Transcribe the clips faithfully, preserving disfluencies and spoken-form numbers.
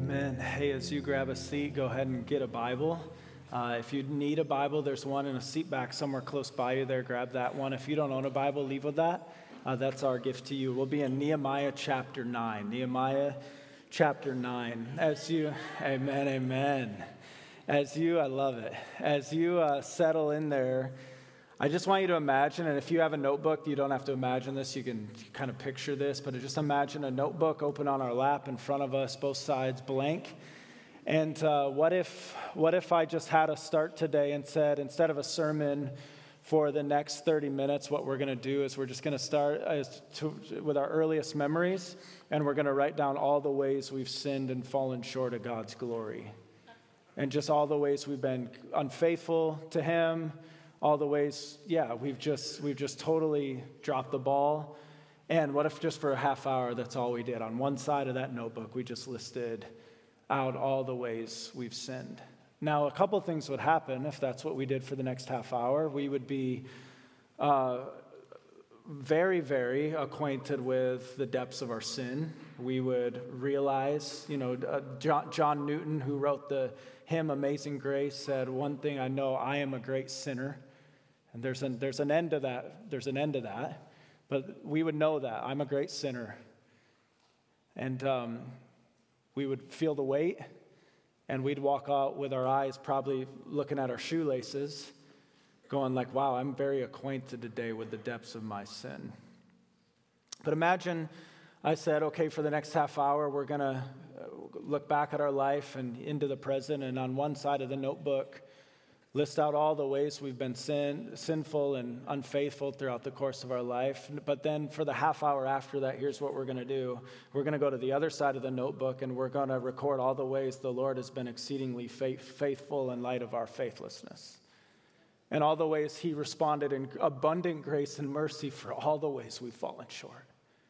Amen. Hey, as you grab a seat, go ahead and get a Bible. Uh, if you need a Bible, there's one in a seat back somewhere close by you there. Grab that one. If you don't own a Bible, leave with that. Uh, that's our gift to you. We'll be in Nehemiah chapter nine. Nehemiah chapter nine. As you, amen, amen. As you, I love it. As you uh, settle in there, I just want you to imagine, and if you have a notebook, you don't have to imagine this, you can kind of picture this, but just imagine a notebook open on our lap in front of us, both sides blank. And uh, what if what if I just had us start today and said, instead of a sermon for the next thirty minutes, what we're going to do is we're just going to start as to, with our earliest memories, and we're going to write down all the ways we've sinned and fallen short of God's glory. And just all the ways we've been unfaithful to Him, all the ways, yeah, we've just we've just totally dropped the ball. And what if just for a half hour, that's all we did? On one side of that notebook, we just listed out all the ways we've sinned. Now, a couple of things would happen if that's what we did for the next half hour. We would be uh, very, very acquainted with the depths of our sin. We would realize, you know, uh, John, John Newton, who wrote the hymn Amazing Grace, said, "One thing I know, I am a great sinner." And there's an, there's an end to that. There's an end to that. But we would know that. I'm a great sinner. And um, we would feel the weight, and we'd walk out with our eyes probably looking at our shoelaces, going like, wow, I'm very acquainted today with the depths of my sin. But imagine I said, okay, for the next half hour, we're going to look back at our life and into the present, and on one side of the notebook, list out all the ways we've been sin, sinful and unfaithful throughout the course of our life. But then for the half hour after that, here's what we're going to do. We're going to go to the other side of the notebook, and we're going to record all the ways the Lord has been exceedingly faith, faithful in light of our faithlessness. And all the ways He responded in abundant grace and mercy for all the ways we've fallen short.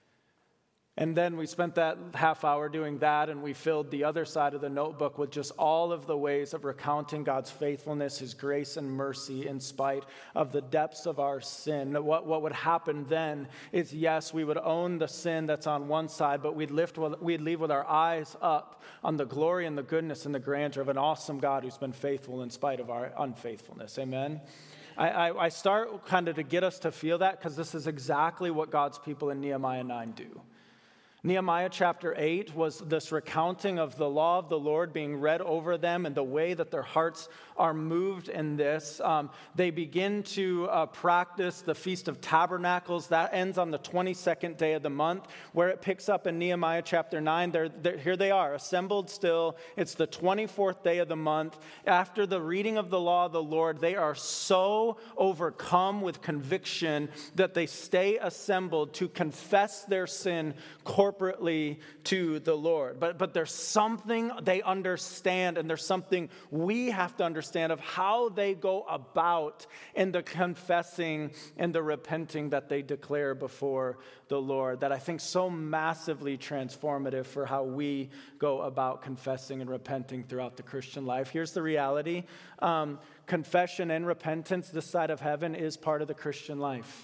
And then we spent that half hour doing that, and we filled the other side of the notebook with just all of the ways of recounting God's faithfulness, His grace and mercy in spite of the depths of our sin. What, what would happen then is, yes, we would own the sin that's on one side, but we'd, lift, we'd leave with our eyes up on the glory and the goodness and the grandeur of an awesome God who's been faithful in spite of our unfaithfulness. Amen? I, I, I start kind of to get us to feel that because this is exactly what God's people in Nehemiah nine do. Nehemiah chapter eight was this recounting of the law of the Lord being read over them and the way that their hearts are moved in this. Um, they begin to uh, practice the Feast of Tabernacles. That ends on the twenty-second day of the month, where it picks up in Nehemiah chapter nine. They're, they're, here they are, assembled still. It's the twenty-fourth day of the month. After the reading of the law of the Lord, they are so overcome with conviction that they stay assembled to confess their sin corporately to the Lord. But, but there's something they understand, and there's something we have to understand of how they go about in the confessing and the repenting that they declare before the Lord, that I think so massively transformative for how we go about confessing and repenting throughout the Christian life. Here's the reality. Um, confession and repentance, this side of heaven, is part of the Christian life.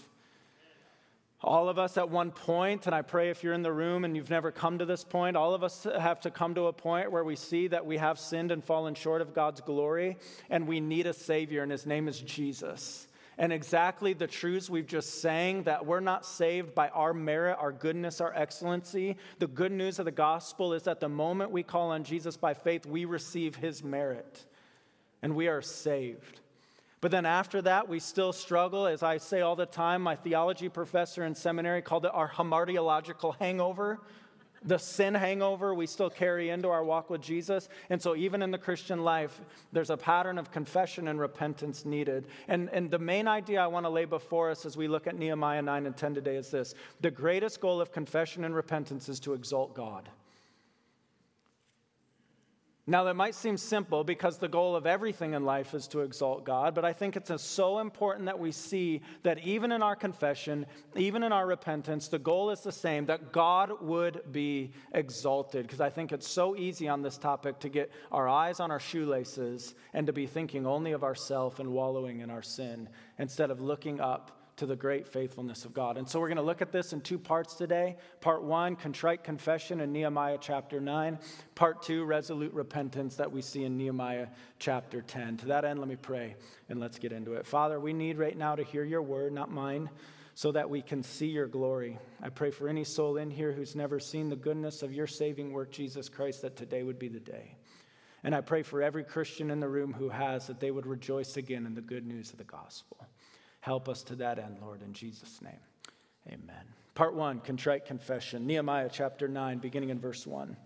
All of us at one point, and I pray if you're in the room and you've never come to this point, all of us have to come to a point where we see that we have sinned and fallen short of God's glory, and we need a Savior, and His name is Jesus. And exactly the truths we've just sang, that we're not saved by our merit, our goodness, our excellency. The good news of the gospel is that the moment we call on Jesus by faith, we receive His merit, and we are saved. But then after that, we still struggle. As I say all the time, my theology professor in seminary called it our hamartiological hangover. The sin hangover we still carry into our walk with Jesus. And so even in the Christian life, there's a pattern of confession and repentance needed. And, and the main idea I want to lay before us as we look at Nehemiah nine and ten today is this. The greatest goal of confession and repentance is to exalt God. Now, that might seem simple because the goal of everything in life is to exalt God, but I think it's so important that we see that even in our confession, even in our repentance, the goal is the same, that God would be exalted. Because I think it's so easy on this topic to get our eyes on our shoelaces and to be thinking only of ourselves and wallowing in our sin instead of looking up to the great faithfulness of God. And so we're going to look at this in two parts today. Part one, contrite confession in Nehemiah chapter nine. Part two, resolute repentance that we see in Nehemiah chapter ten. To that end, let me pray and let's get into it. Father, we need right now to hear your word, not mine, so that we can see your glory. I pray for any soul in here who's never seen the goodness of your saving work, Jesus Christ, that today would be the day. And I pray for every Christian in the room who has, that they would rejoice again in the good news of the gospel. Help us to that end, Lord, in Jesus' name. Amen. Part one, contrite confession. Nehemiah chapter nine, beginning in verse one.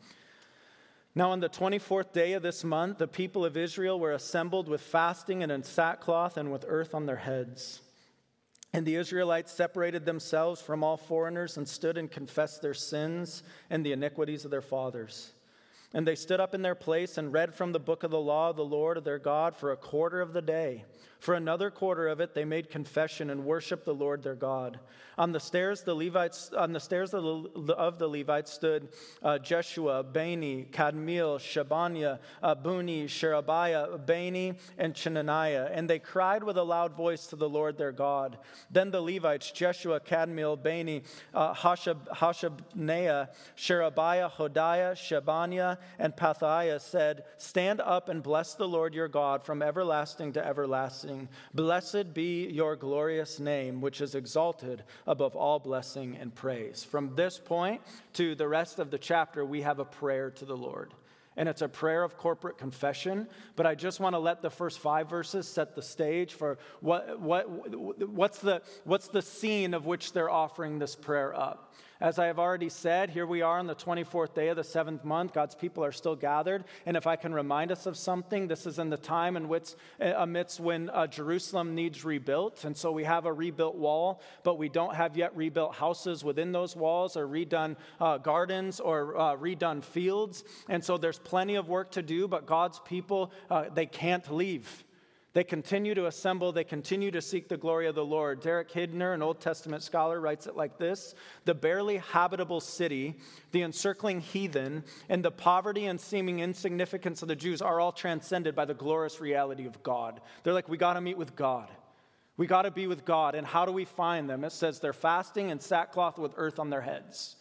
Now on the twenty-fourth day of this month, the people of Israel were assembled with fasting and in sackcloth and with earth on their heads. And the Israelites separated themselves from all foreigners and stood and confessed their sins and the iniquities of their fathers. And they stood up in their place and read from the book of the law of the Lord their God for a quarter of the day. For another quarter of it, they made confession and worshiped the Lord their God. On the stairs, the Levites, on the stairs of the, of the Levites stood uh, Jeshua, Bani, Kadmiel, Shabaniah, uh, Buni, Sherebiah, Bani, and Chenaniah. And they cried with a loud voice to the Lord their God. Then the Levites, Jeshua, Kadmiel, Bani, uh, Hashab, Hashabneiah, Sherebiah, Hodiah, Shebaniah, and Pathiah said, "Stand up and bless the Lord your God from everlasting to everlasting. Blessed be your glorious name, which is exalted above all blessing and praise." From this point to the rest of the chapter, we have a prayer to the Lord. And it's a prayer of corporate confession, but I just want to let the first five verses set the stage for what, what, what's the, what's the scene of which they're offering this prayer up. As I have already said, here we are on the twenty-fourth day of the seventh month. God's people are still gathered. And if I can remind us of something, this is in the time in which, amidst when uh, Jerusalem needs rebuilt. And so we have a rebuilt wall, but we don't have yet rebuilt houses within those walls or redone uh, gardens or uh, redone fields. And so there's plenty of work to do, but God's people, uh, they can't leave. They continue to assemble. They continue to seek the glory of the Lord. Derek Hidner, an Old Testament scholar, writes it like this: "The barely habitable city, the encircling heathen, and the poverty and seeming insignificance of the Jews are all transcended by the glorious reality of God." They're like, we got to meet with God. We got to be with God. And how do we find them? It says they're fasting in sackcloth with earth on their heads.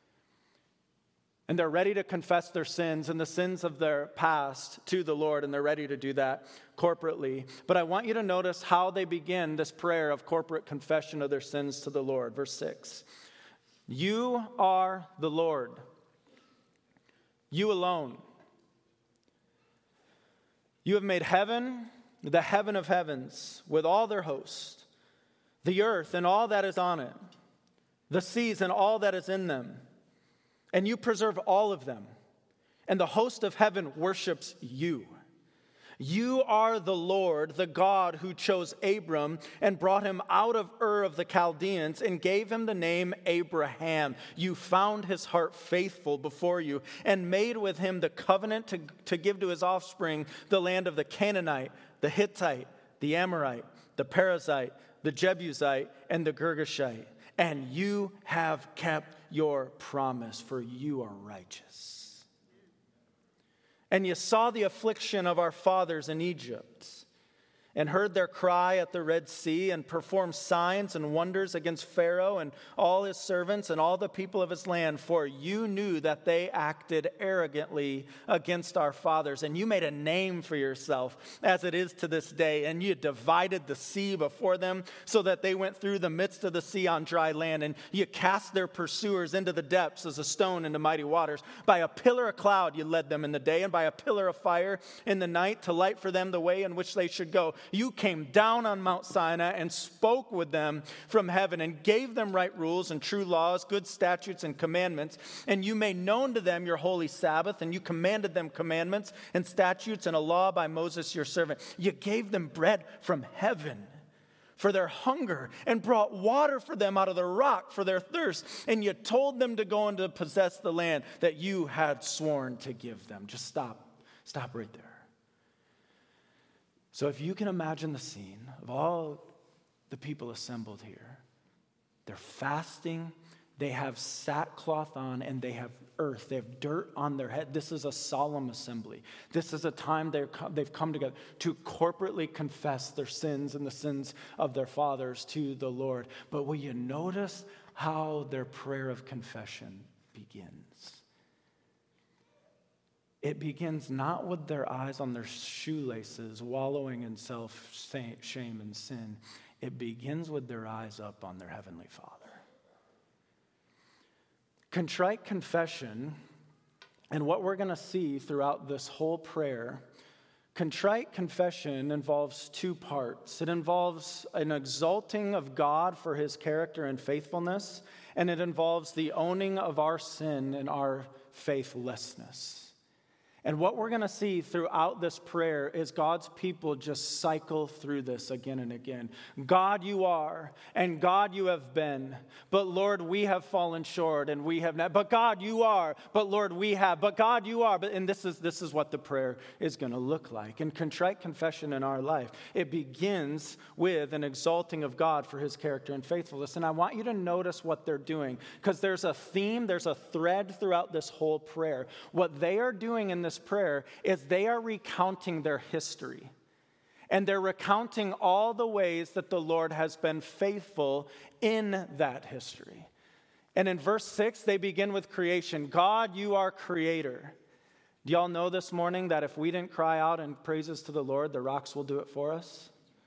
And they're ready to confess their sins and the sins of their past to the Lord, and they're ready to do that corporately. But I want you to notice how they begin this prayer of corporate confession of their sins to the Lord. Verse six, "You are the Lord, you alone. You have made heaven, the heaven of heavens, with all their host, the earth and all that is on it, the seas and all that is in them. And you preserve all of them, and the host of heaven worships you. You are the Lord, the God who chose Abram and brought him out of Ur of the Chaldeans and gave him the name Abraham. You found his heart faithful before you and made with him the covenant to, to give to his offspring the land of the Canaanite, the Hittite, the Amorite, the Perizzite, the Jebusite, and the Girgashite. And you have kept your promise, for you are righteous. And you saw the affliction of our fathers in Egypt, and heard their cry at the Red Sea, and performed signs and wonders against Pharaoh and all his servants and all the people of his land. For you knew that they acted arrogantly against our fathers, and you made a name for yourself, as it is to this day. And you divided the sea before them, so that they went through the midst of the sea on dry land. And you cast their pursuers into the depths as a stone into mighty waters. By a pillar of cloud you led them in the day, and by a pillar of fire in the night, to light for them the way in which they should go. You came down on Mount Sinai and spoke with them from heaven and gave them right rules and true laws, good statutes and commandments. And you made known to them your holy Sabbath, and you commanded them commandments and statutes and a law by Moses your servant. You gave them bread from heaven for their hunger, and brought water for them out of the rock for their thirst. And you told them to go and to possess the land that you had sworn to give them. Just stop. Stop right there. So if you can imagine the scene of all the people assembled here, they're fasting They have sackcloth on and they have earth. They have dirt on their head. This is a solemn assembly. This is a time they've come together to corporately confess their sins and the sins of their fathers to the Lord. But will you notice how their prayer of confession begins? It begins not with their eyes on their shoelaces, wallowing in self-shame and sin. It begins with their eyes up on their Heavenly Father. Contrite confession, and what we're going to see throughout this whole prayer, contrite confession involves two parts. It involves an exalting of God for his character and faithfulness, and it involves the owning of our sin and our faithlessness. And what we're going to see throughout this prayer is God's people just cycle through this again and again. God, you are, and God, you have been. But Lord, we have fallen short, and we have not. But God, you are. But Lord, we have. But God, you are. But and this is this is what the prayer is going to look like. And contrite confession in our life, it begins with an exalting of God for his character and faithfulness. And I want you to notice what they're doing, because there's a theme, there's a thread throughout this whole prayer. What they are doing in this prayer is they are recounting their history, and they're recounting all the ways that the Lord has been faithful in that history. And in verse six, they begin with creation. God, you are creator. Do y'all know this morning that if we didn't cry out in praises to the Lord, the rocks will do it for us?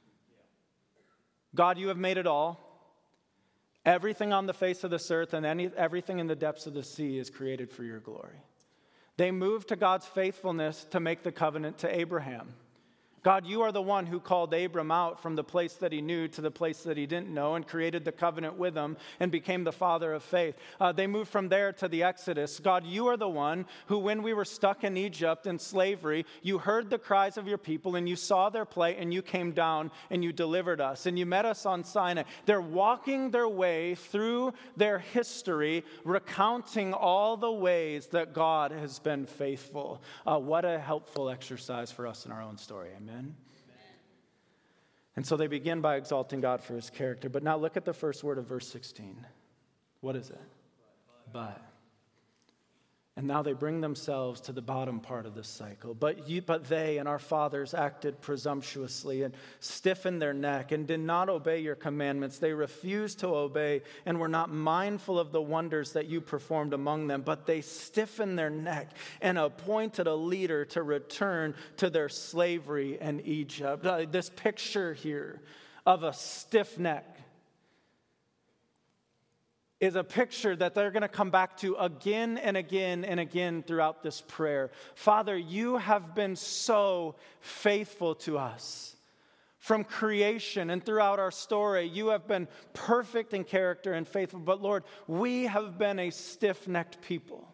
God, you have made it all. Everything on the face of this earth and any, everything in the depths of the sea is created for your glory. They moved to God's faithfulness to make the covenant to Abraham. God, you are the one who called Abram out from the place that he knew to the place that he didn't know and created the covenant with him and became the father of faith. Uh, they moved from there to the Exodus. God, you are the one who, when we were stuck in Egypt in slavery, you heard the cries of your people and you saw their plight and you came down and you delivered us and you met us on Sinai. They're walking their way through their history, recounting all the ways that God has been faithful. Uh, what a helpful exercise for us in our own story. Amen. Amen. And so they begin by exalting God for his character. But now look at the first word of verse sixteen. What is it? But. And now they bring themselves to the bottom part of this cycle. But you, but they and our fathers acted presumptuously and stiffened their neck and did not obey your commandments. They refused to obey and were not mindful of the wonders that you performed among them. But they stiffened their neck and appointed a leader to return to their slavery in Egypt. Uh, this picture here of a stiff neck is a picture that they're going to come back to again and again and again throughout this prayer. Father, you have been so faithful to us. From creation and throughout our story, you have been perfect in character and faithful. But Lord, we have been a stiff-necked people.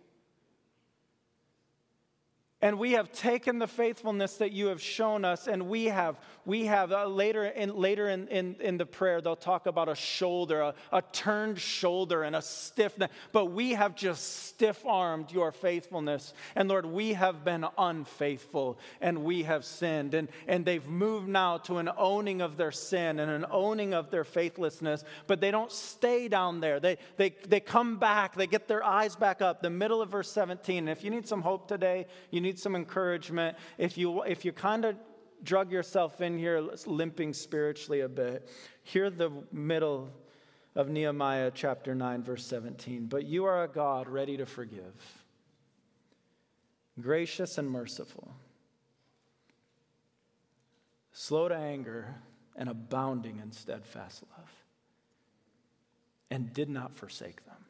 And we have taken the faithfulness that you have shown us, and we have, we have uh, later in later in, in, in the prayer, they'll talk about a shoulder, a, a turned shoulder and a stiff neck. But we have just stiff-armed your faithfulness. And Lord, we have been unfaithful, and we have sinned. And, and they've moved now to an owning of their sin and an owning of their faithlessness. But they don't stay down there. They, they, they come back. They get their eyes back up. The middle of verse seventeen. And if you need some hope today, you need some encouragement. If you if you kind of drug yourself in here limping spiritually a bit, hear the middle of Nehemiah chapter nine, verse seventeen. But you are a God ready to forgive, gracious and merciful, slow to anger and abounding in steadfast love, and did not forsake them.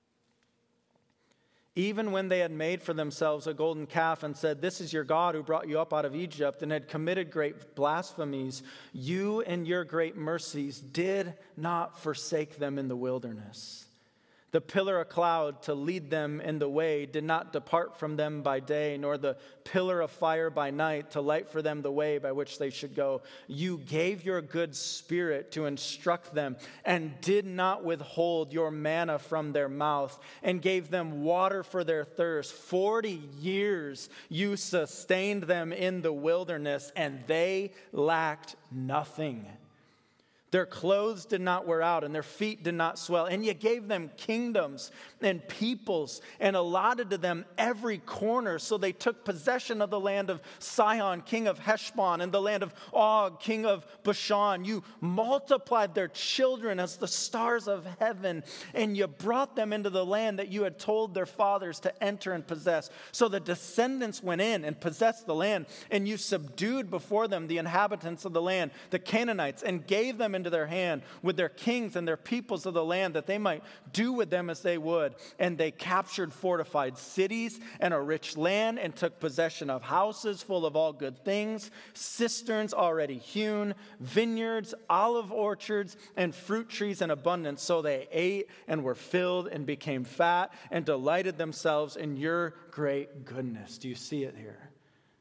Even when they had made for themselves a golden calf and said, "This is your God who brought you up out of Egypt," and had committed great blasphemies, you in your great mercies did not forsake them in the wilderness. The pillar of cloud to lead them in the way did not depart from them by day, nor the pillar of fire by night to light for them the way by which they should go. You gave your good spirit to instruct them and did not withhold your manna from their mouth and gave them water for their thirst. Forty years you sustained them in the wilderness and they lacked nothing. Their clothes did not wear out and their feet did not swell. And you gave them kingdoms and peoples and allotted to them every corner. So they took possession of the land of Sihon, king of Heshbon, and the land of Og, king of Bashan. You multiplied their children as the stars of heaven, and you brought them into the land that you had told their fathers to enter and possess. So the descendants went in and possessed the land, and you subdued before them the inhabitants of the land, the Canaanites, and gave them into their hand with their kings and their peoples of the land, that they might do with them as they would. And they captured fortified cities and a rich land, and took possession of houses full of all good things, cisterns already hewn, vineyards, olive orchards, and fruit trees in abundance. So they ate and were filled and became fat and delighted themselves in your great goodness. Do you see it here?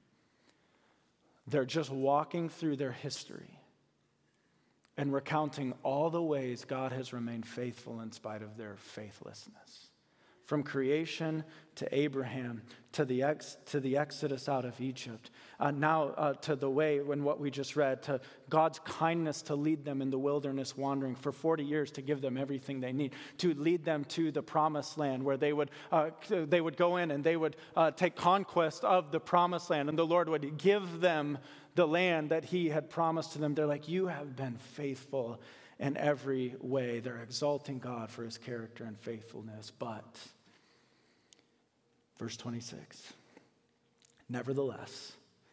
They're just walking through their history and recounting all the ways God has remained faithful in spite of their faithlessness. From creation to Abraham, to the ex, to the exodus out of Egypt, uh, now uh, to the way, when what we just read, to God's kindness to lead them in the wilderness wandering for forty years to give them everything they need, to lead them to the promised land where they would uh, they would go in and they would uh, take conquest of the promised land, and the Lord would give them the land that he had promised to them. They're like, you have been faithful in every way. They're exalting God for his character and faithfulness. But, verse twenty-six, nevertheless,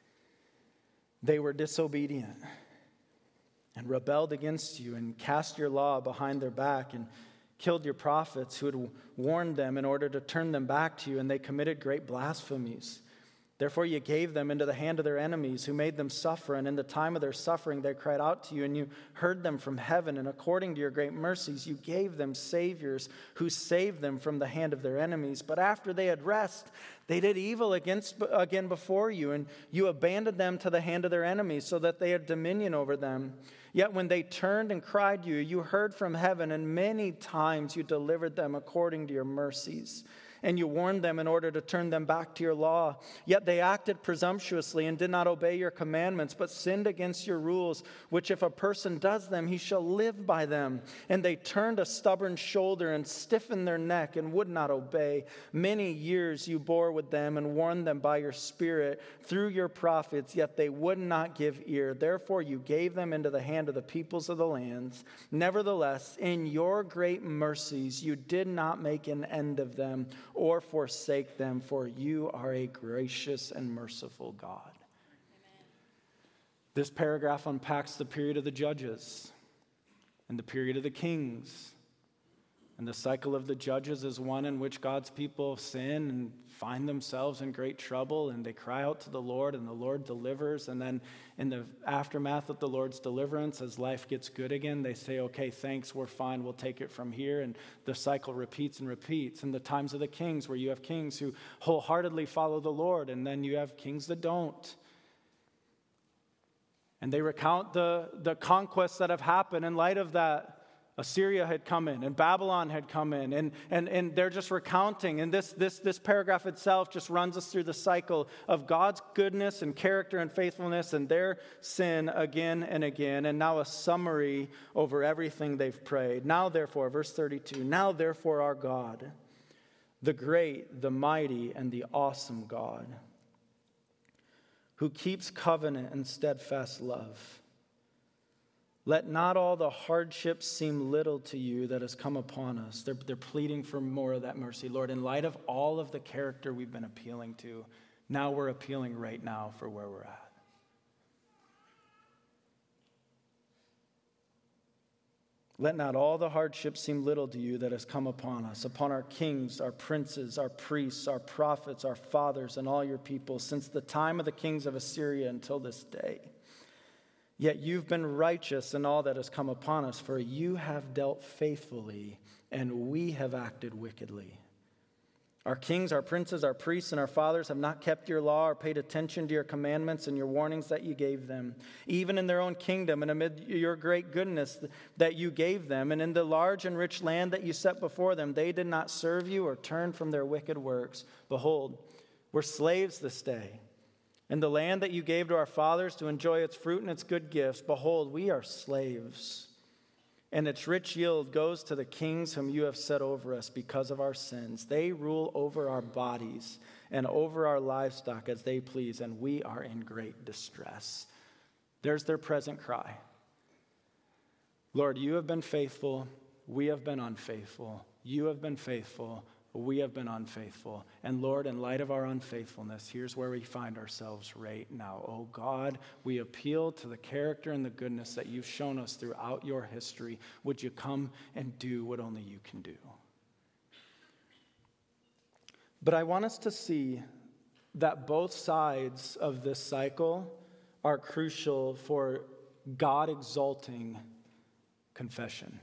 they were disobedient and rebelled against you and cast your law behind their back and killed your prophets who had warned them in order to turn them back to you, and they committed great blasphemies. Therefore you gave them into the hand of their enemies, who made them suffer, and in the time of their suffering they cried out to you, and you heard them from heaven, and according to your great mercies you gave them saviors who saved them from the hand of their enemies. But after they had rest, they did evil against again before you, and you abandoned them to the hand of their enemies, so that they had dominion over them. Yet when they turned and cried to you, you heard from heaven, and many times you delivered them according to your mercies. And you warned them in order to turn them back to your law. Yet they acted presumptuously and did not obey your commandments, but sinned against your rules, which if a person does them, he shall live by them. And they turned a stubborn shoulder and stiffened their neck and would not obey. Many years you bore with them and warned them by your Spirit through your prophets, yet they would not give ear. Therefore you gave them into the hand of the peoples of the lands. Nevertheless, in your great mercies you did not make an end of them, or forsake them, for you are a gracious and merciful God. Amen. This paragraph unpacks the period of the judges and the period of the kings. And the cycle of the judges is one in which God's people sin and find themselves in great trouble, and they cry out to the Lord, and the Lord delivers. And then in the aftermath of the Lord's deliverance, as life gets good again, they say, okay, thanks, we're fine, we'll take it from here. And the cycle repeats and repeats. In the times of the kings, where you have kings who wholeheartedly follow the Lord, and then you have kings that don't. And they recount the, the conquests that have happened in light of that. Assyria had come in, and Babylon had come in, and, and, and they're just recounting. And this, this, this paragraph itself just runs us through the cycle of God's goodness and character and faithfulness and their sin again and again. And now a summary over everything they've prayed. Now therefore, verse thirty-two, now therefore our God, the great, the mighty, and the awesome God, who keeps covenant and steadfast love, let not all the hardships seem little to you that has come upon us. They're, they're pleading for more of that mercy. Lord, in light of all of the character we've been appealing to, now we're appealing right now for where we're at. Let not all the hardships seem little to you that has come upon us, upon our kings, our princes, our priests, our prophets, our fathers, and all your people, since the time of the kings of Assyria until this day. Yet you've been righteous in all that has come upon us, for you have dealt faithfully, and we have acted wickedly. Our kings, our princes, our priests, and our fathers have not kept your law or paid attention to your commandments and your warnings that you gave them, even in their own kingdom and amid your great goodness that you gave them, and in the large and rich land that you set before them. They did not serve you or turn from their wicked works. Behold, we're slaves this day. And the land that you gave to our fathers to enjoy its fruit and its good gifts, behold, we are slaves. and its rich yield goes to the kings whom you have set over us because of our sins. They rule over our bodies and over our livestock as they please, and we are in great distress. There's their present cry. Lord, you have been faithful. We have been unfaithful. You have been faithful. We have been unfaithful. And Lord, in light of our unfaithfulness, here's where we find ourselves right now. Oh God, we appeal to the character and the goodness that you've shown us throughout your history. Would you come and do what only you can do? But I want us to see that both sides of this cycle are crucial for God exalting confession.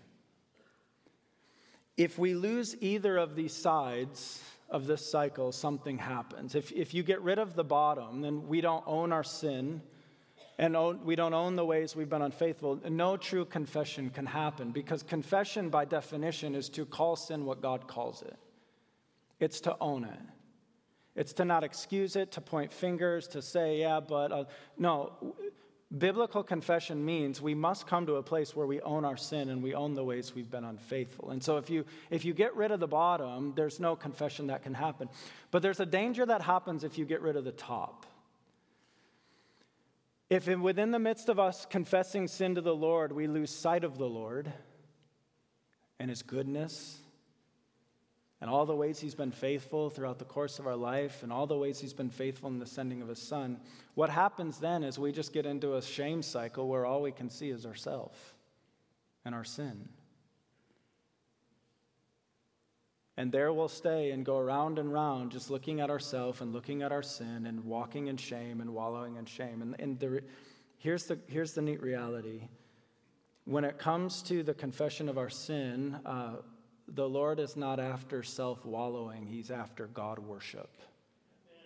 If we lose either of these sides of this cycle, something happens. If, if you get rid of the bottom, then we don't own our sin, and own, we don't own the ways we've been unfaithful. No true confession can happen, because confession, by definition, is to call sin what God calls it. It's to own it. It's to not excuse it, to point fingers, to say, yeah, but... Uh, no, biblical confession means we must come to a place where we own our sin and we own the ways we've been unfaithful. And so if you if you get rid of the bottom, there's no confession that can happen. But there's a danger that happens if you get rid of the top. If in, within the midst of us confessing sin to the Lord, we lose sight of the Lord and his goodness and all the ways he's been faithful throughout the course of our life, and all the ways he's been faithful in the sending of his son, what happens then is we just get into a shame cycle where all we can see is ourselves and our sin. And there we'll stay and go around and round just looking at ourselves and looking at our sin and walking in shame and wallowing in shame. And, and the, here's, the, here's the neat reality. When it comes to the confession of our sin, uh, the Lord is not after self-wallowing. He's after God worship. Amen.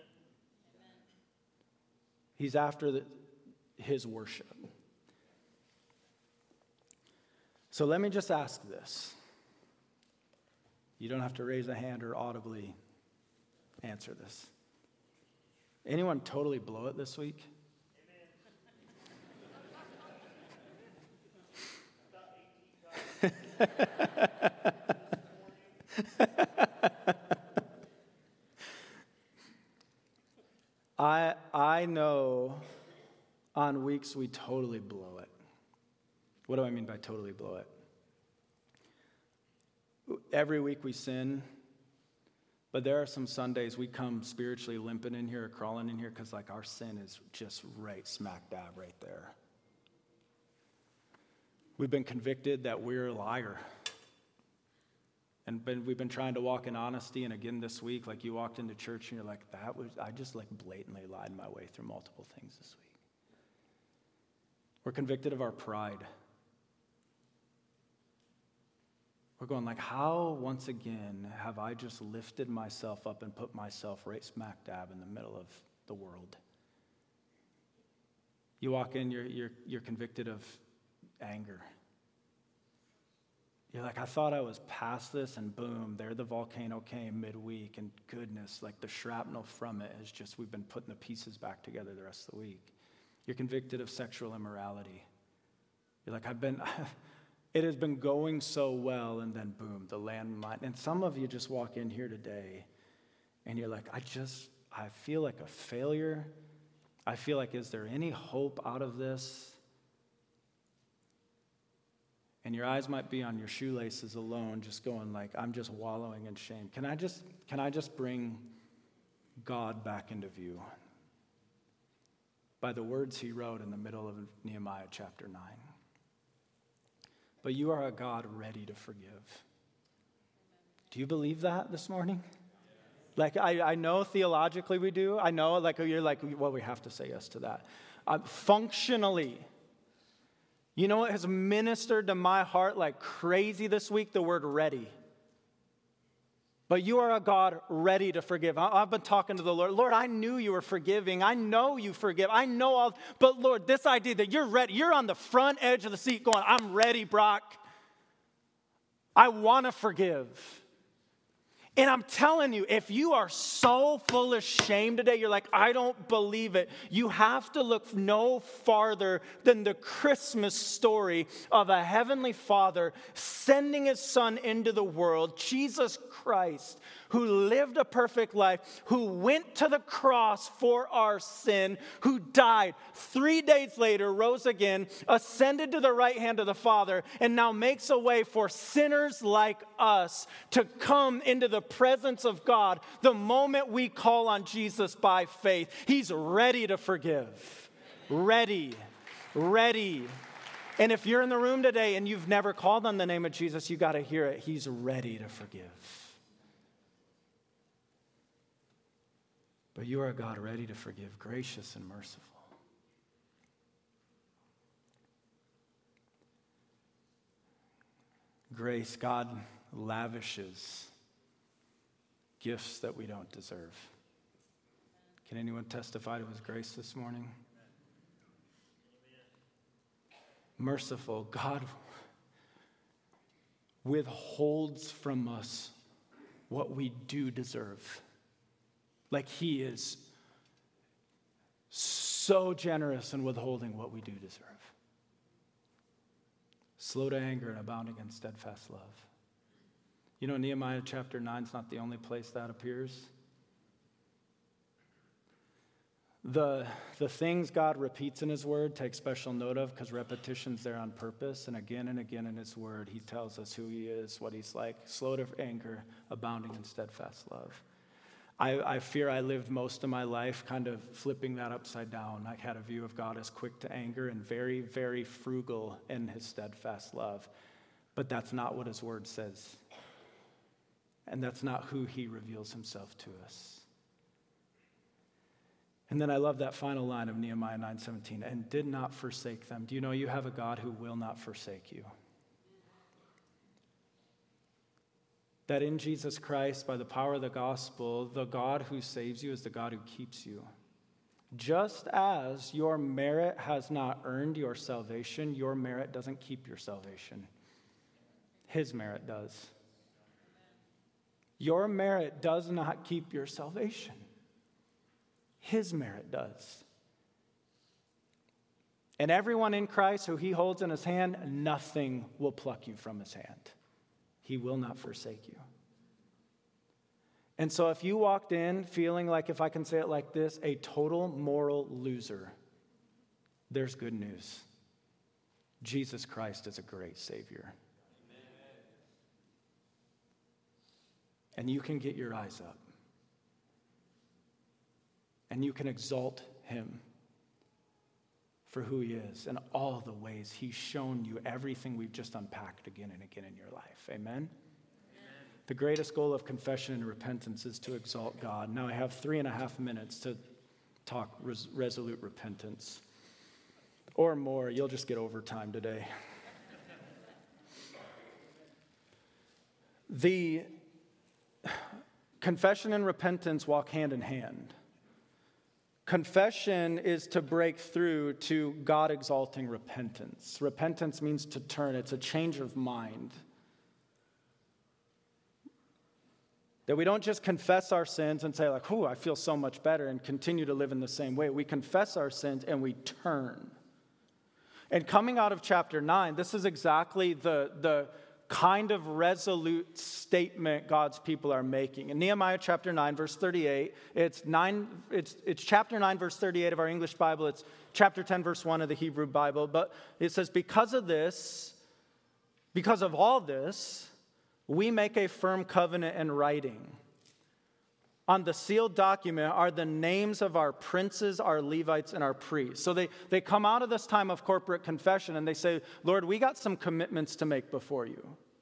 He's after the, his worship. So let me just ask this. You don't have to raise a hand or audibly answer this. Anyone totally blow it this week? I I know on weeks we totally blow it. What do I mean by totally blow it? Every week we sin, but there are some Sundays we come spiritually limping in here or crawling in here because like our sin is just right smack dab right there. We've been convicted that we're a liar. And been, we've been trying to walk in honesty, and again this week, like you walked into church and you're like, that was, I just like blatantly lied my way through multiple things this week. We're convicted of our pride. We're going like, how, once again, have I just lifted myself up and put myself right smack dab in the middle of the world? You walk in, you're, you're, you're convicted of anger. You're like, I thought I was past this, and boom, there the volcano came midweek, and goodness, like the shrapnel from it is just, we've been putting the pieces back together the rest of the week. You're convicted of sexual immorality. You're like, I've been, it has been going so well, and then boom, the landmine. And some of you just walk in here today, and you're like, I just, I feel like a failure. I feel like, is there any hope out of this? And your eyes might be on your shoelaces alone, just going like, I'm just wallowing in shame. Can I just, can I just bring God back into view by the words he wrote in the middle of Nehemiah chapter nine? But you are a God ready to forgive. Do you believe that this morning? Like, I, I know theologically we do. I know, like, you're like, well, we have to say yes to that. Uh, functionally, you know what has ministered to my heart like crazy this week? The word ready. But you are a God ready to forgive. I've been talking to the Lord. Lord, I knew you were forgiving. I know you forgive. I know all. But Lord, this idea that you're ready. You're on the front edge of the seat going, I'm ready, Brock. I want to forgive. And I'm telling you, if you are so full of shame today, you're like, I don't believe it. You have to look no farther than the Christmas story of a heavenly Father sending his Son into the world, Jesus Christ, who lived a perfect life, who went to the cross for our sin, who died, three days later rose again, ascended to the right hand of the Father, and now makes a way for sinners like us to come into the presence of God the moment we call on Jesus by faith. He's ready to forgive. Ready. Ready. And if you're in the room today and you've never called on the name of Jesus, you got to hear it. He's ready to forgive. But you are a God ready to forgive, gracious and merciful. Grace, God lavishes gifts that we don't deserve. Can anyone testify to his grace this morning? Merciful, God withholds from us what we do deserve. Like he is so generous in withholding what we do deserve. Slow to anger and abounding in steadfast love. You know, Nehemiah chapter nine is not the only place that appears. The, the things God repeats in his word, take special note of, because repetition's there on purpose. And again and again in his word, he tells us who he is, what he's like. Slow to anger, abounding in steadfast love. I, I fear I lived most of my life kind of flipping that upside down. I had a view of God as quick to anger and very, very frugal in his steadfast love. But that's not what his word says. And that's not who he reveals himself to us. And then I love that final line of Nehemiah nine seventeen, and did not forsake them. Do you know you have a God who will not forsake you? That in Jesus Christ, by the power of the gospel, the God who saves you is the God who keeps you. Just as your merit has not earned your salvation, your merit doesn't keep your salvation. His merit does. Your merit does not keep your salvation. His merit does. And everyone in Christ who he holds in his hand, nothing will pluck you from his hand. He will not forsake you. And so if you walked in feeling like, if I can say it like this, a total moral loser, there's good news. Jesus Christ is a great Savior. Amen. And you can get your eyes up. And you can exalt him for who he is and all the ways he's shown you everything we've just unpacked again and again in your life. Amen? Amen? The greatest goal of confession and repentance is to exalt God. Now I have three and a half minutes to talk res- resolute repentance. Or more. You'll just get overtime today. The confession and repentance walk hand in hand. Confession is to break through to God-exalting repentance. Repentance means to turn. It's a change of mind. That we don't just confess our sins and say like, "Ooh, I feel so much better," and continue to live in the same way. We confess our sins and we turn. And coming out of chapter nine, this is exactly the, the kind of resolute statement God's people are making. In Nehemiah chapter nine, verse thirty-eight, it's nine, it's it's chapter nine, verse thirty-eight of our English Bible. It's chapter ten, verse one of the Hebrew Bible. But it says, because of this, because of all this, we make a firm covenant in writing. On the sealed document are the names of our princes, our Levites, and our priests. So they, they come out of this time of corporate confession and they say, Lord, we got some commitments to make before you.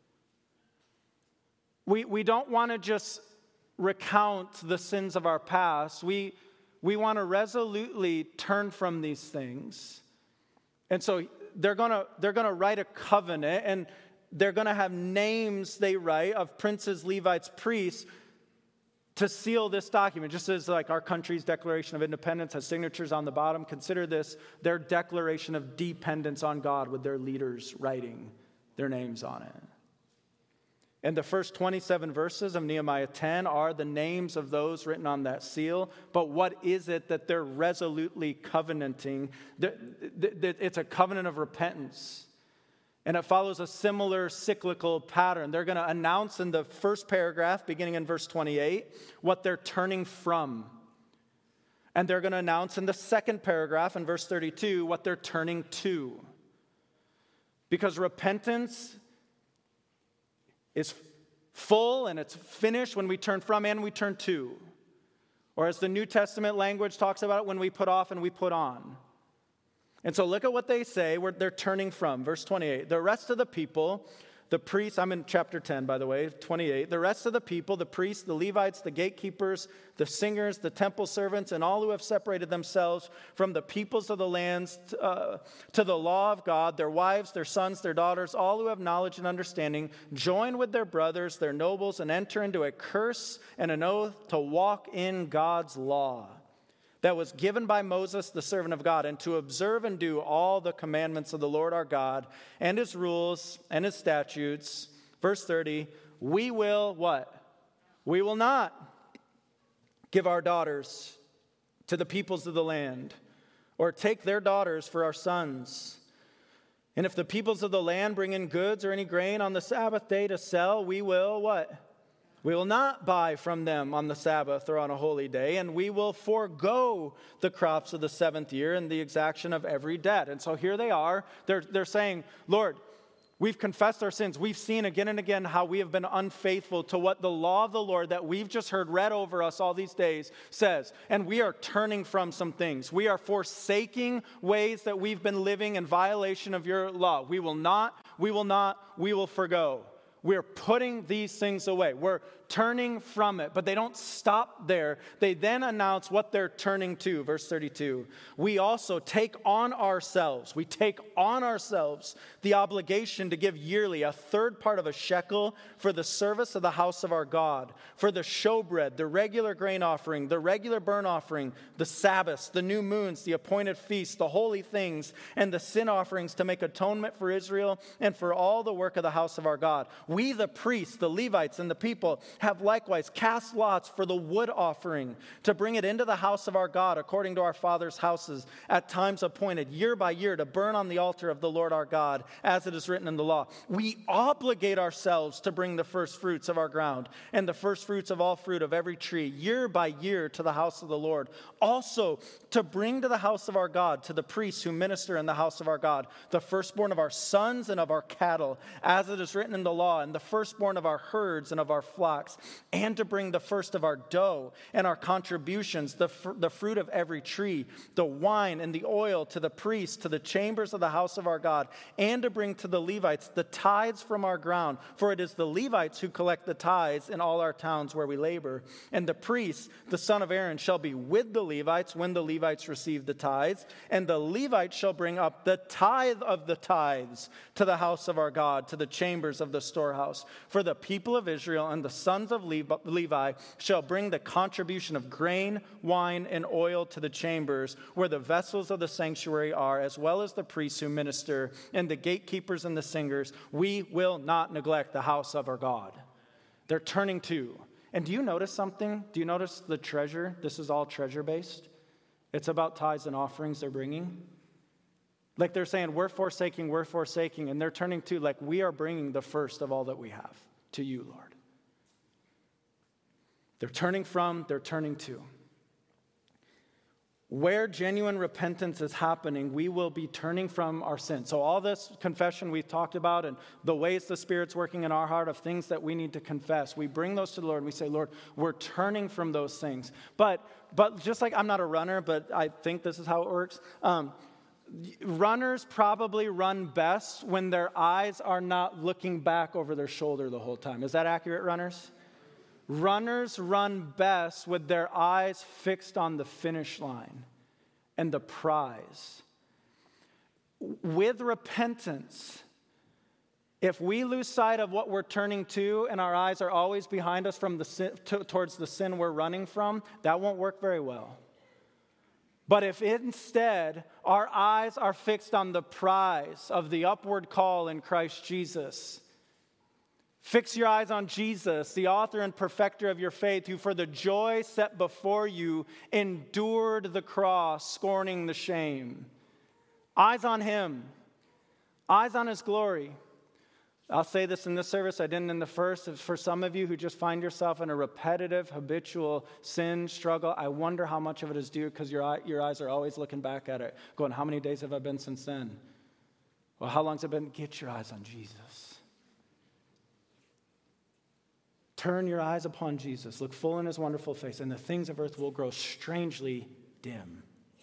We, we don't want to just recount the sins of our past. We, we want to resolutely turn from these things. And so they're going to they're going to write a covenant, and they're going to have names they write of princes, Levites, priests, to seal this document. Just as like our country's Declaration of Independence has signatures on the bottom, consider this their declaration of dependence on God with their leaders writing their names on it. And the first twenty-seven verses of Nehemiah ten are the names of those written on that seal. But what is it that they're resolutely covenanting? It's a covenant of repentance. And it follows a similar cyclical pattern. They're going to announce in the first paragraph, beginning in verse twenty-eight, what they're turning from. And they're going to announce in the second paragraph, in verse thirty-two, what they're turning to. Because repentance is full and it's finished when we turn from and we turn to. Or as the New Testament language talks about it, when we put off and we put on. And so look at what they say, where they're turning from. Verse twenty-eight, the rest of the people, the priests, I'm in chapter ten, by the way, twenty-eight. The rest of the people, the priests, the Levites, the gatekeepers, the singers, the temple servants, and all who have separated themselves from the peoples of the lands uh, to the law of God, their wives, their sons, their daughters, all who have knowledge and understanding, join with their brothers, their nobles, and enter into a curse and an oath to walk in God's law that was given by Moses, the servant of God, and to observe and do all the commandments of the Lord our God and his rules and his statutes. Verse thirty, we will what? We will not give our daughters to the peoples of the land or take their daughters for our sons. And if the peoples of the land bring in goods or any grain on the Sabbath day to sell, we will what? We will not buy from them on the Sabbath or on a holy day, and we will forego the crops of the seventh year and the exaction of every debt. And so here they are. They're, they're saying, Lord, we've confessed our sins. We've seen again and again how we have been unfaithful to what the law of the Lord that we've just heard read over us all these days says. And we are turning from some things. We are forsaking ways that we've been living in violation of your law. We will not, we will not, we will forgo. We're putting these things away. We're turning from it. But they don't stop there. They then announce what they're turning to. Verse thirty-two. We also take on ourselves. We take on ourselves the obligation to give yearly a third part of a shekel for the service of the house of our God, for the showbread, the regular grain offering, the regular burnt offering, the Sabbaths, the new moons, the appointed feasts, the holy things, and the sin offerings to make atonement for Israel and for all the work of the house of our God. We, the priests, the Levites, and the people have likewise cast lots for the wood offering to bring it into the house of our God according to our fathers' houses at times appointed year by year to burn on the altar of the Lord our God as it is written in the law. We obligate ourselves to bring the first fruits of our ground and the first fruits of all fruit of every tree year by year to the house of the Lord. Also to bring to the house of our God, to the priests who minister in the house of our God, the firstborn of our sons and of our cattle as it is written in the law, and the firstborn of our herds and of our flocks, and to bring the first of our dough and our contributions, the, fr- the fruit of every tree, the wine and the oil to the priests, to the chambers of the house of our God, and to bring to the Levites the tithes from our ground. For it is the Levites who collect the tithes in all our towns where we labor. And the priest, the son of Aaron, shall be with the Levites when the Levites receive the tithes. And the Levites shall bring up the tithe of the tithes to the house of our God, to the chambers of the storehouse. For the people of Israel and the sons of Levi shall bring the contribution of grain, wine, and oil to the chambers where the vessels of the sanctuary are, as well as the priests who minister and the gatekeepers and the singers. We will not neglect the house of our God. They're turning to. And do you notice something? Do you notice the treasure? This is all treasure-based. It's about tithes and offerings they're bringing. Like they're saying, we're forsaking, we're forsaking, and they're turning to, like, we are bringing the first of all that we have to you, Lord. They're turning from, they're turning to. Where genuine repentance is happening, we will be turning from our sin. So all this confession we've talked about and the ways the Spirit's working in our heart of things that we need to confess, we bring those to the Lord and we say, Lord, we're turning from those things. But but just like I'm not a runner, but I think this is how it works. Um, runners probably run best when their eyes are not looking back over their shoulder the whole time. Is that accurate, runners? Runners run best with their eyes fixed on the finish line and the prize. With repentance, if we lose sight of what we're turning to and our eyes are always behind us from the sin, to, towards the sin we're running from, that won't work very well. But if instead our eyes are fixed on the prize of the upward call in Christ Jesus, Fix your eyes on Jesus, the author and perfecter of your faith, who for the joy set before you endured the cross, scorning the shame. Eyes on him. Eyes on his glory. I'll say this in this service, I didn't in the first. For some of you who just find yourself in a repetitive, habitual sin struggle, I wonder how much of it is due because your, eye, your eyes are always looking back at it, going, how many days have I been since then? Well, how long has it been? Get your eyes on Jesus. Turn your eyes upon Jesus. Look full in his wonderful face, and the things of earth will grow strangely dim.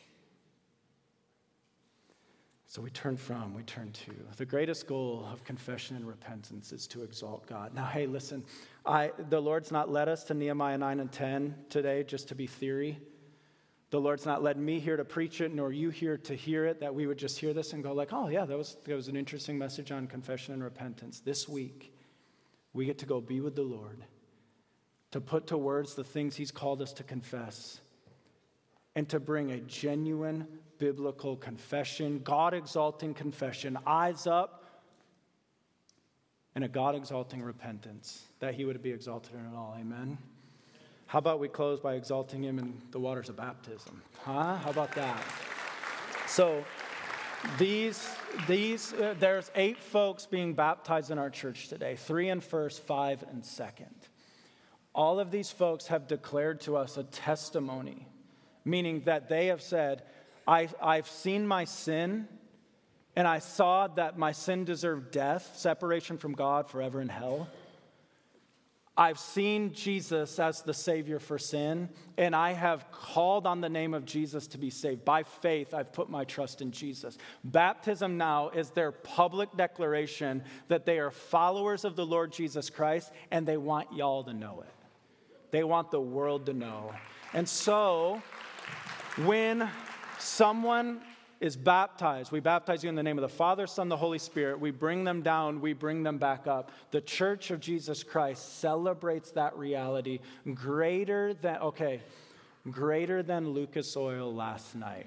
So we turn from, we turn to. The greatest goal of confession and repentance is to exalt God. Now, hey, listen, I, the Lord's not led us to Nehemiah nine and ten today just to be theory. The Lord's not led me here to preach it, nor you here to hear it, that we would just hear this and go like, oh, yeah, that was, that was an interesting message on confession and repentance. This week, we get to go be with the Lord, to put to words the things he's called us to confess, and to bring a genuine biblical confession, God-exalting confession, eyes up, and a God-exalting repentance, that he would be exalted in it all. Amen? How about we close by exalting him in the waters of baptism? Huh? How about that? So these, these uh, there's eight folks being baptized in our church today, three in first, five in second. All of these folks have declared to us a testimony, meaning that they have said, I, I've seen my sin, and I saw that my sin deserved death, separation from God forever in hell. I've seen Jesus as the Savior for sin, and I have called on the name of Jesus to be saved. By faith, I've put my trust in Jesus. Baptism now is their public declaration that they are followers of the Lord Jesus Christ, and they want y'all to know it. They want the world to know. And so, when someone is baptized, we baptize you in the name of the Father, Son, the Holy Spirit. We bring them down, we bring them back up. The Church of Jesus Christ celebrates that reality greater than, okay, greater than Lucas Oil last night.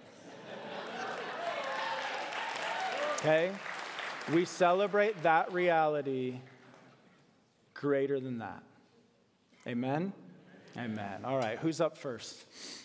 Okay? We celebrate that reality greater than that. Amen? Amen. All right, who's up first?